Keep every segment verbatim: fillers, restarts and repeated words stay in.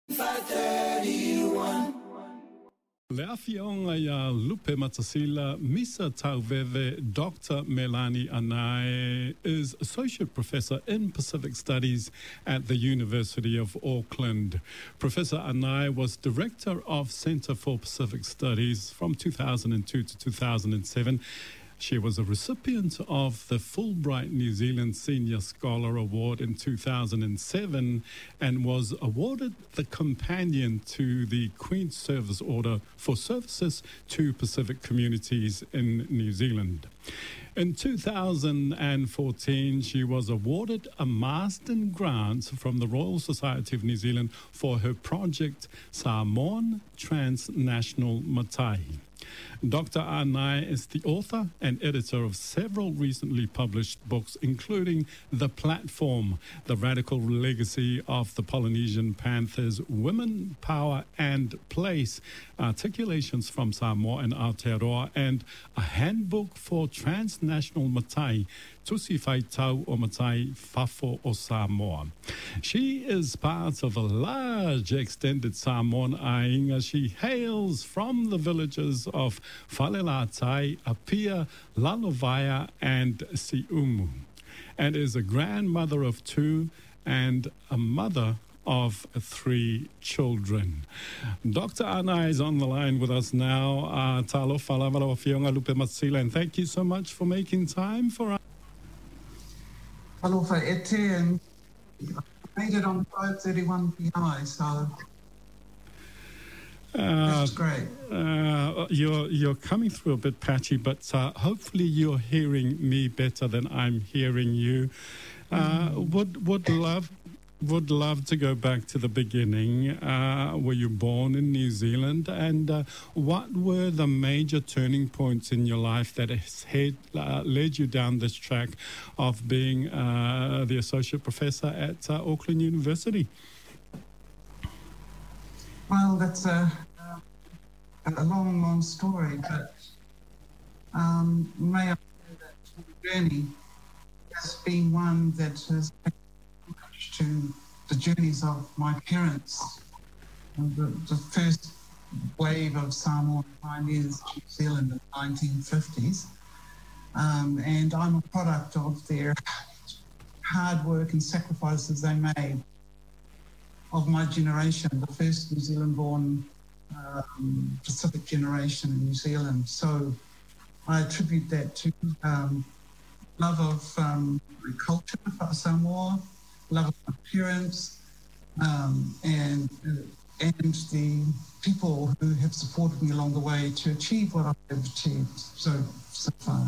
five thirty-one. Le afionga ya Lupe Matasila, Misa Tauveve, Doctor Melanie Anai is Associate Professor in Pacific Studies at the University of Auckland. Professor Anai was Director of Centre for Pacific Studies from two thousand two to two thousand seven. She was a recipient of the Fulbright New Zealand Senior Scholar Award in two thousand seven and was awarded the companion to the Queen's Service Order for services to Pacific communities in New Zealand. In two thousand fourteen, she was awarded a Marsden Grant from the Royal Society of New Zealand for her project Samoan Transnational Matai. Doctor Anai is the author and editor of several recently published books, including The Platform, The Radical Legacy of the Polynesian Panthers, Women, Power and Place, Articulations from Samoa and Aotearoa, and A Handbook for Transnational Matai, Tusi Whai Tau o Matai Fafo o Samoa. She is part of a large extended Samoan ainga. She hails from the villages of Falelatai, Apia, Lalovaya, and Siumu, and is a grandmother of two and a mother of three children. Doctor Anai is on the line with us now. Uh, Talo Falavalo Fionga Lupe Matsila, and thank you so much for making time for us. Alofa ete, and I made it on five thirty-one P I, so Uh, that's great. Uh, you're you're coming through a bit patchy, but uh, hopefully you're hearing me better than I'm hearing you. Uh, mm. Would would love would love to go back to the beginning. Uh, were you born in New Zealand, and uh, what were the major turning points in your life that has had, uh, led you down this track of being uh, the associate professor at uh, Auckland University? Well, that's a, a long, long story, but um, may I say that the journey has been one that has been much to the journeys of my parents. The, the first wave of Samoan pioneers in New Zealand in the nineteen fifties, um, and I'm a product of their hard work and sacrifices they made. Of my generation, the first New Zealand-born um, Pacific generation in New Zealand. So I attribute that to um, love of um, culture for Samoa, love of my parents, um, and uh, and the people who have supported me along the way to achieve what I've achieved so so far.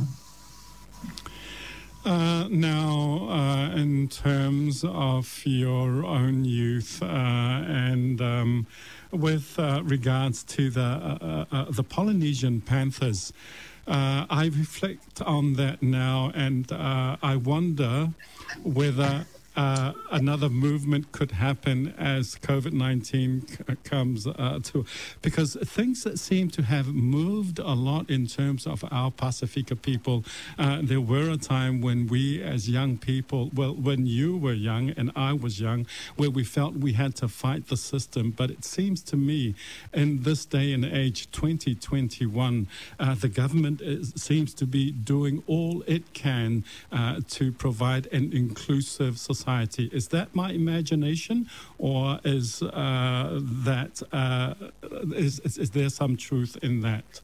Uh, now, uh, in terms of your own youth uh, and um, with uh, regards to the uh, uh, the Polynesian Panthers, uh, I reflect on that now, and uh, I wonder whether Uh, another movement could happen as COVID nineteen c- comes uh, to, because things that seem to have moved a lot in terms of our Pasifika people. Uh, there were a time when we as young people, well, when you were young and I was young, where we felt we had to fight the system. But it seems to me in this day and age, twenty twenty-one, uh, the government is, seems to be doing all it can uh, to provide an inclusive society. Society. Is that my imagination, or is uh, that uh, is, is is there some truth in that?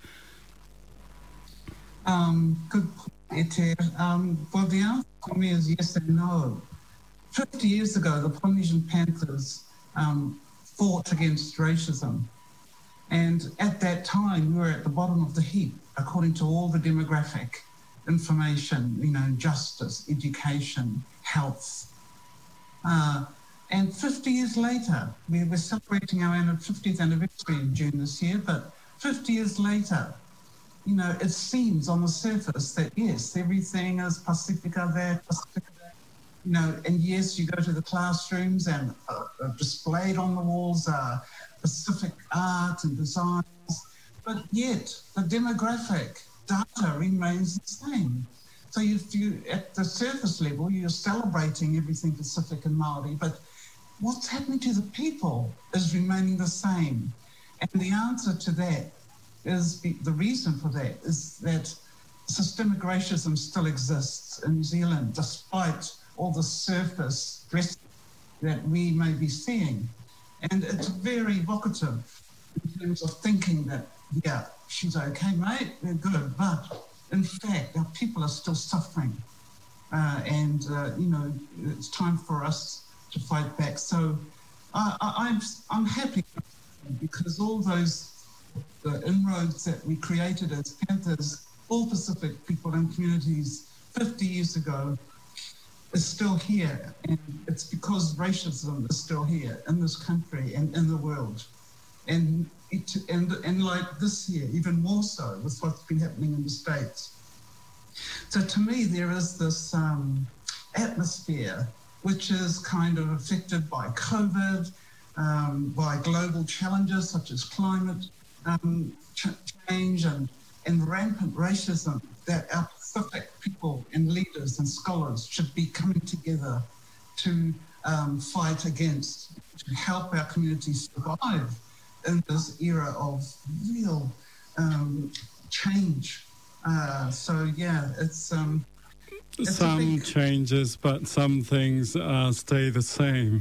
Um, good point, Ete. Um, well, the answer for me is yes and no. Fifty years ago, the Polynesian Panthers um, fought against racism, and at that time, we were at the bottom of the heap according to all the demographic information. You know, justice, education, health. Uh, and fifty years later, we were celebrating our fiftieth anniversary in June this year, but fifty years later, you know, it seems on the surface that, yes, everything is Pasifika there, Pasifika there, you know, and yes, you go to the classrooms and uh, uh, displayed on the walls are Pacific art and designs, but yet the demographic data remains the same. So if you, at the surface level, you're celebrating everything Pacific and Māori, but what's happening to the people is remaining the same. And the answer to that is, the reason for that is that systemic racism still exists in New Zealand, despite all the surface dressing that we may be seeing. And it's very evocative in terms of thinking that, yeah, she's okay, mate, we're good. But in fact, our people are still suffering. Uh, and, uh, you know, it's time for us to fight back. So I, I, I'm, I'm happy because all those the inroads that we created as Panthers, all Pacific people and communities fifty years ago, is still here. And it's because racism is still here in this country and in the world. And, it, and, and like this year, even more so with what's been happening in the States. So to me, there is this um, atmosphere which is kind of affected by COVID, um, by global challenges such as climate um, ch- change and, and rampant racism, that our Pacific people and leaders and scholars should be coming together to um, fight against, to help our communities survive in this era of real um, change. Uh, so, yeah, it's... Um, It's some big... changes, but some things uh, stay the same.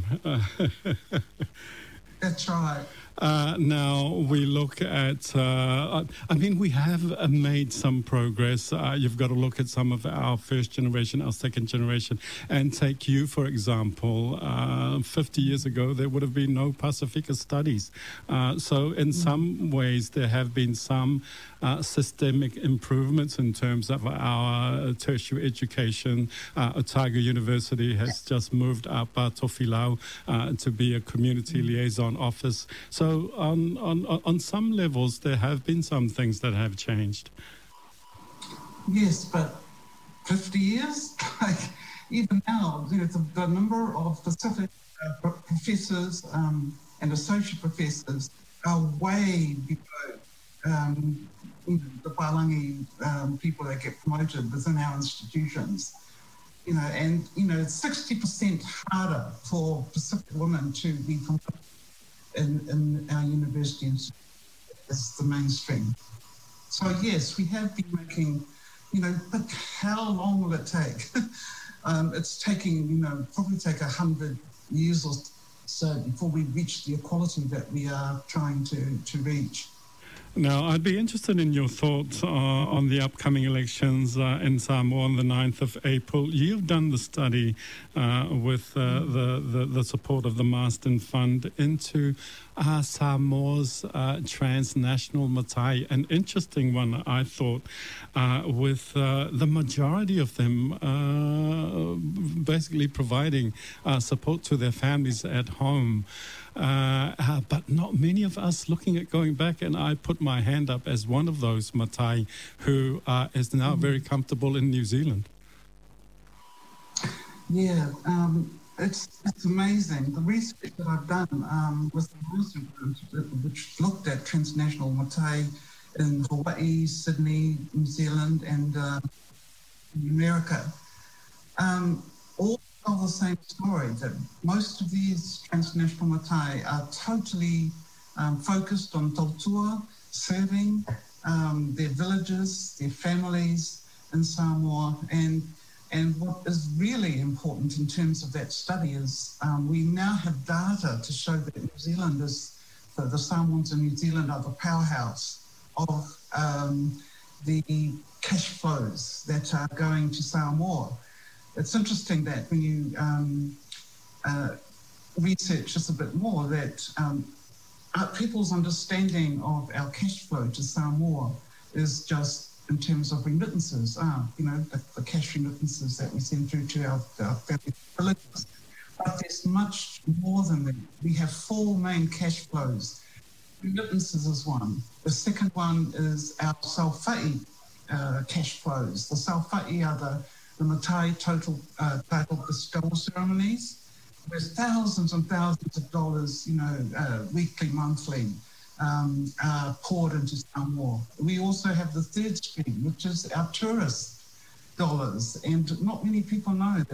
That's right. Uh, now we look at, uh, I mean, we have uh, made some progress. Uh, you've got to look at some of our first generation, our second generation, and take you, for example. Uh, fifty years ago, there would have been no Pasifika studies. Uh, so in some ways, there have been some uh, systemic improvements in terms of our tertiary education. Uh, Otago University has just moved up uh, Tofilau uh, to be a community liaison office. So So on, on, on some levels, there have been some things that have changed. Yes, but fifty years? Like, even now, you know, the, the number of Pacific uh, professors um, and associate professors are way below um, you know, the Palangi um, people that get promoted within our institutions. You know, and, you know, it's sixty percent harder for Pacific women to be promoted In, in our university as the mainstream. So yes, we have been making, you know, but how long will it take? um, it's taking, you know, probably take a hundred years or so before we reach the equality that we are trying to, to reach. Now, I'd be interested in your thoughts uh, on the upcoming elections uh, in Samoa on the ninth of April. You've done the study uh, with uh, the, the, the support of the Marsden Fund into uh, Samoa's uh, transnational matai. An interesting one, I thought, uh, with uh, the majority of them uh, basically providing uh, support to their families at home. Uh, uh, but not many of us looking at going back, and I put my hand up as one of those matai who uh, is now mm. very comfortable in New Zealand. Yeah, um, it's, it's amazing. The research that I've done um, with the Marsden Group, which looked at transnational matai in Hawaii, Sydney, New Zealand, and uh, America, um, all tell the same story, that most of these transnational matai are totally um, focused on tautua, serving um, their villages, their families in Samoa. And, and what is really important in terms of that study is um, we now have data to show that New Zealand is, the, the Samoans in New Zealand are the powerhouse of um, the cash flows that are going to Samoa. It's interesting that when you um, uh, research just a bit more, that um, people's understanding of our cash flow to Samoa is just in terms of remittances, ah, you know, the, the cash remittances that we send through to our, our family villages. But there's much more than that. We have four main cash flows. Remittances is one. The second one is our Saufa'i uh, cash flows. The Saufa'i are the the matai total uh, title bestowal ceremonies, where thousands and thousands of dollars, you know, uh, weekly, monthly, um, uh, poured into Samoa. We also have the third stream, which is our tourist dollars, and not many people know that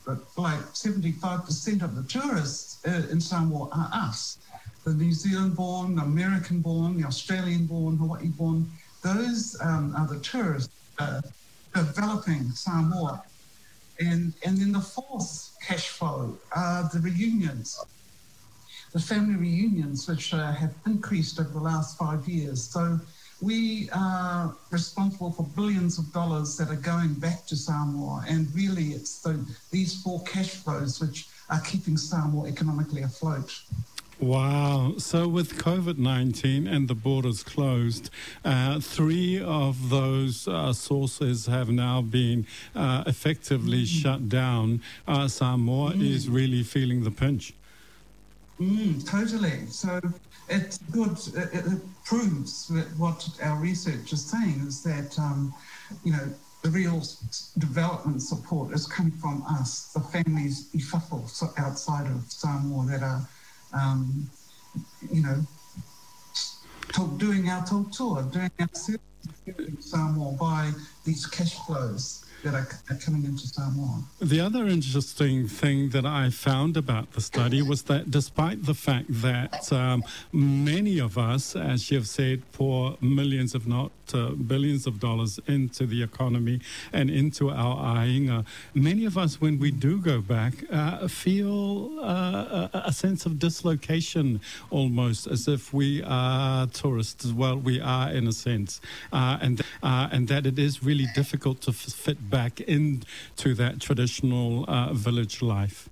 but like seventy-five percent of the tourists uh, in Samoa are us. The New Zealand-born, American-born, the Australian-born, Hawaii-born, those um, are the tourists uh, developing Samoa. And, and then the fourth cash flow are the reunions, the family reunions, which uh, have increased over the last five years. So we are responsible for billions of dollars that are going back to Samoa. And really, it's the, these four cash flows which are keeping Samoa economically afloat. Wow. So with COVID nineteen and the borders closed, uh, three of those uh, sources have now been uh, effectively mm. shut down. Uh, Samoa mm. is really feeling the pinch. Mm, totally. So it's good. It, it proves that what our research is saying is that, um, you know, the real development support is coming from us, the families i whawhau outside of Samoa that are Um, you know, talk, doing our tautua, doing our service in Samoa by these cash flows that are, are coming into Samoa. The other interesting thing that I found about the study was that despite the fact that um, many of us, as you've said, pour millions, if not uh, billions of dollars into the economy and into our ainga, many of us, when we do go back, uh, feel uh, a, a sense of dislocation, almost as if we are tourists. Well, we are in a sense, uh, and uh, and that it is really difficult to f- fit back into that traditional uh, village life.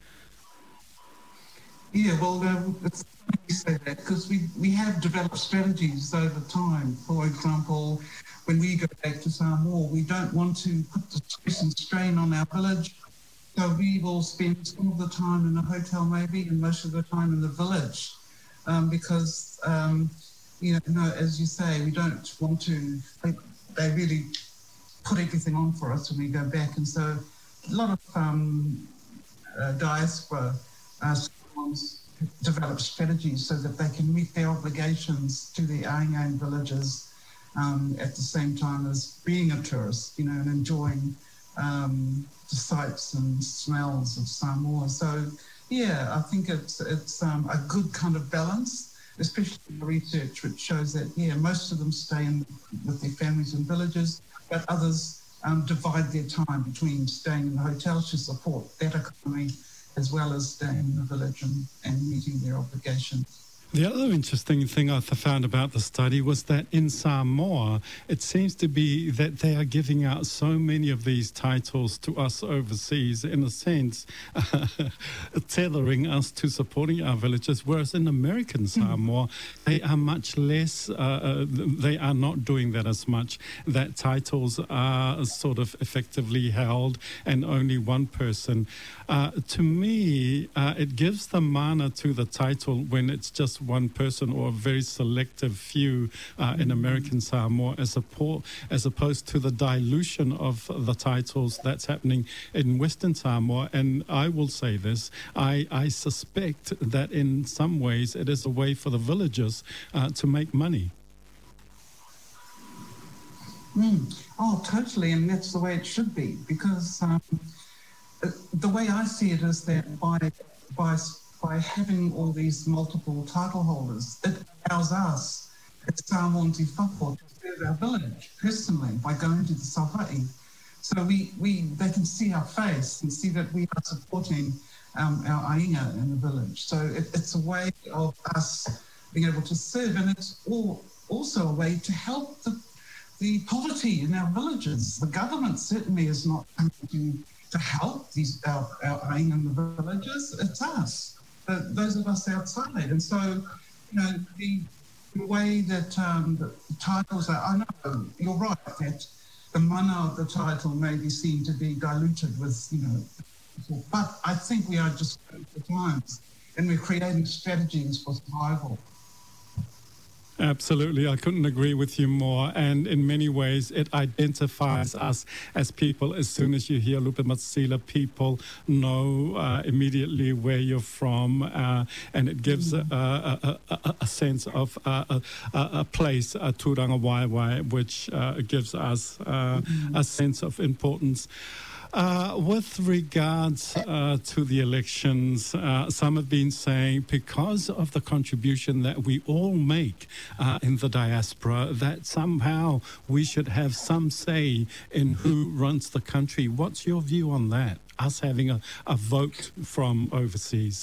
Yeah, well, uh, it's funny you say that because we, we have developed strategies over time. For example, when we go back to Samoa, we don't want to put the stress and strain on our village. So we will spend some of the time in a hotel maybe and most of the time in the village um, because, um, you know, no, as you say, we don't want to, they, they really put everything on for us when we go back. And so a lot of um, uh, diaspora uh, develop strategies so that they can meet their obligations to their ainga villages um, at the same time as being a tourist, you know, and enjoying um, the sights and smells of Samoa. So, yeah, I think it's it's um, a good kind of balance, especially in the research, which shows that, yeah, most of them stay in with their families and villages, but others um, divide their time between staying in the hotels to support that economy as well as staying in the village and, and meeting their obligations. The other interesting thing I found about the study was that in Samoa, it seems to be that they are giving out so many of these titles to us overseas, in a sense, uh, tethering us to supporting our villages, whereas in American Samoa, mm. they are much less, uh, uh, they are not doing that as much, that titles are sort of effectively held and only one person. Uh, to me, uh, it gives the mana to the title when it's just one person or a very selective few uh, in American Samoa, as, a po- as opposed to the dilution of the titles that's happening in Western Samoa. And I will say this, I, I suspect that in some ways it is a way for the villagers uh, to make money. Mm. Oh, totally, and that's the way it should be, because um, the way I see it is that by by by having all these multiple title holders, it allows us as Samoans i whawhau to serve our village personally by going to the sawha'i. So we, we they can see our face and see that we are supporting um, our ainga in the village. So it, it's a way of us being able to serve, and it's all, also a way to help the, the poverty in our villages. The government certainly is not coming to, to help these our, our ainga in the villages. It's us. Those of us outside. And so, you know, the, the way that um, the titles are, I know, you're right, that the mana of the title may be seen to be diluted with, you know, but I think we are just for times and we're creating strategies for survival. Absolutely. I couldn't agree with you more. And in many ways, it identifies us as people. As soon as you hear Lupe Matsila, people know uh, immediately where you're from. Uh, and it gives a, a, a, a sense of uh, a, a place, a Turanga Waiwai, which uh, gives us uh, a sense of importance. Uh, with regards uh, to the elections, uh, some have been saying because of the contribution that we all make uh, in the diaspora, that somehow we should have some say in who runs the country. What's your view on that, us having a, a vote from overseas?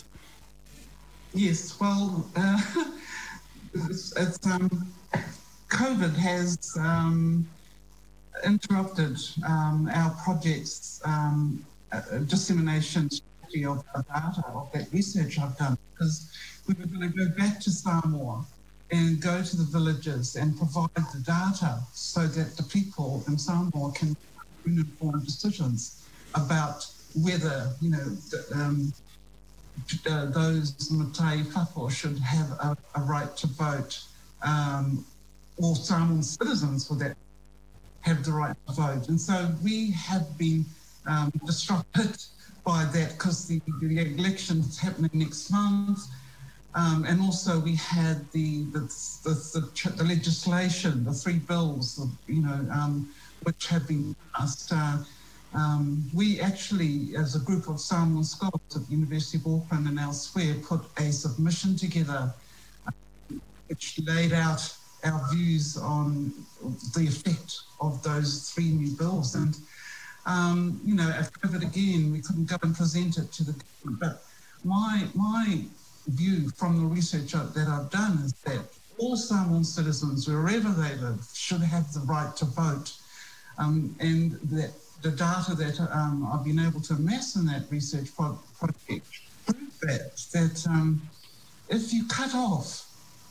Yes, well, uh, it's, it's, um, COVID has um, interrupted um, our project's um, uh, dissemination strategy of our data, of that research I've done, because we were going to go back to Samoa and go to the villages and provide the data so that the people in Samoa can make informed decisions about whether, you know, the, um, uh, those Matai Whafo should have a, a right to vote, um, or Samoan citizens for that have the right to vote. And so we have been um, disrupted by that because the, the election is happening next month. Um, and also we had the the, the, the the legislation, the three bills, you know, um, which have been passed. Uh, um, we actually, as a group of Samoan scholars at the University of Auckland and elsewhere, put a submission together uh, which laid out our views on the effect of those three new bills. And, um, you know, at COVID again, we couldn't go and present it to the government. But my, my view from the research that I've done is that all Samoan citizens, wherever they live, should have the right to vote. Um, and that the data that um, I've been able to amass in that research pro- project prove that, that um, if you cut off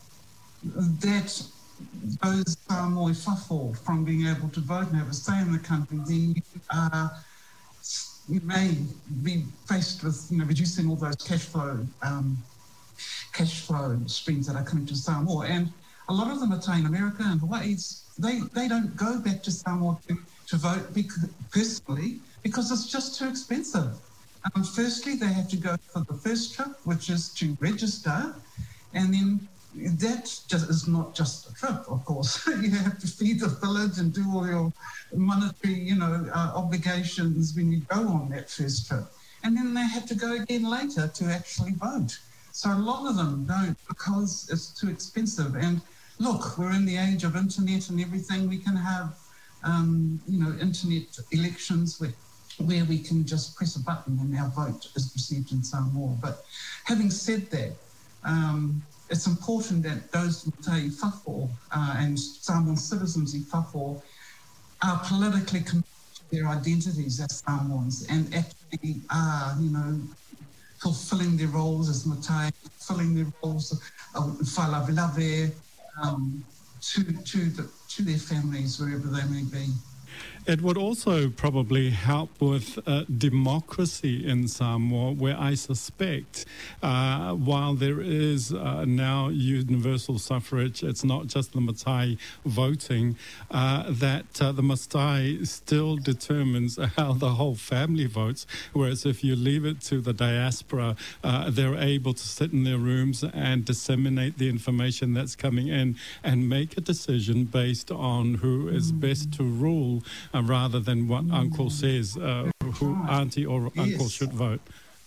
that those Samoa Whafo from being able to vote and have a say in the country, then you, uh, you may be faced with, you know, reducing all those cash flow um, cash flow streams that are coming to Samoa. And a lot of them are in America and Hawaii. They they don't go back to Samoa to, to vote because, personally because it's just too expensive. Um, firstly, they have to go for the first trip, which is to register, and then that just is not just a trip, of course. You have to feed the village and do all your monetary, you know, uh, obligations when you go on that first trip. And then they have to go again later to actually vote. So a lot of them don't because it's too expensive. And look, we're in the age of internet and everything. We can have, um, you know, internet elections where, where we can just press a button and our vote is received in Samoa. But having said that, um, it's important that those Matai Whafo uh, and Samoan citizens in Whafo are politically committed to their identities as Samoans and actually are, you know, fulfilling their roles as Matai, fulfilling their roles of whalavelave um, to, to, the, to their families, wherever they may be. It would also probably help with uh, democracy in Samoa, where I suspect uh, while there is uh, now universal suffrage, it's not just the Matai voting, uh, that uh, the Matai still determines how the whole family votes, whereas if you leave it to the diaspora, uh, they're able to sit in their rooms and disseminate the information that's coming in and make a decision based on who is best to rule, Uh, rather than what mm. Uncle says, uh, who right. Auntie or yes. Uncle should vote.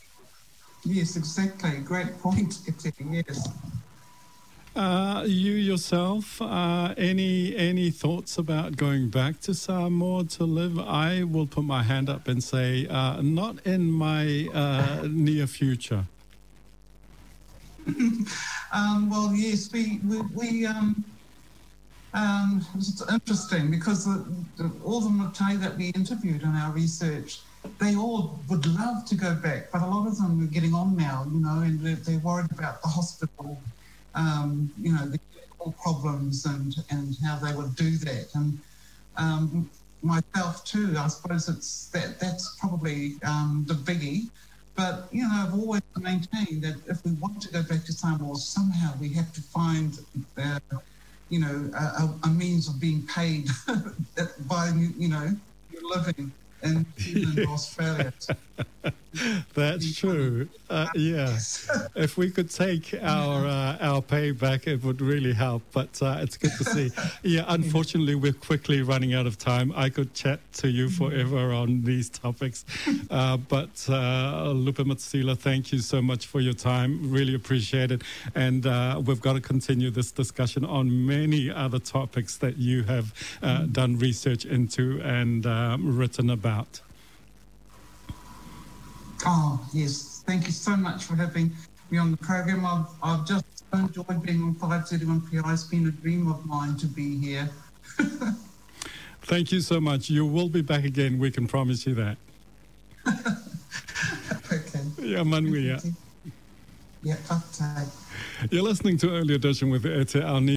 Yes, exactly. Great point, yes. Uh, you yourself, uh, any any thoughts about going back to Samoa to live? I will put my hand up and say, uh, not in my uh, near future. um, well, yes, we, we, we um, Um, it's interesting because the, the, all the Matai that we interviewed in our research, they all would love to go back, but a lot of them are getting on now, you know, and they're, they're worried about the hospital, um, you know, the problems and, and how they would do that. And um, myself too, I suppose it's that that's probably um, the biggie. But, you know, I've always maintained that if we want to go back to Samoa, somehow we have to find uh, you know, a, a means of being paid by, you know, your living in New Zealand or Australia. That's true. Uh, yeah. If we could take our uh, our pay back, it would really help. But uh, it's good to see. Yeah, unfortunately, we're quickly running out of time. I could chat to you forever on these topics. Uh, but uh, Lupe Matasila, thank you so much for your time. Really appreciate it. And uh, we've got to continue this discussion on many other topics that you have uh, done research into and um, written about. Oh, yes. Thank you so much for having me on the program. I've, I've just enjoyed being on five thirty-one P I. It's been a dream of mine to be here. Thank you so much. You will be back again. We can promise you that. Okay. Yeah, manuia. Yeah, okay. You're listening to Early Edition with Ete Alni.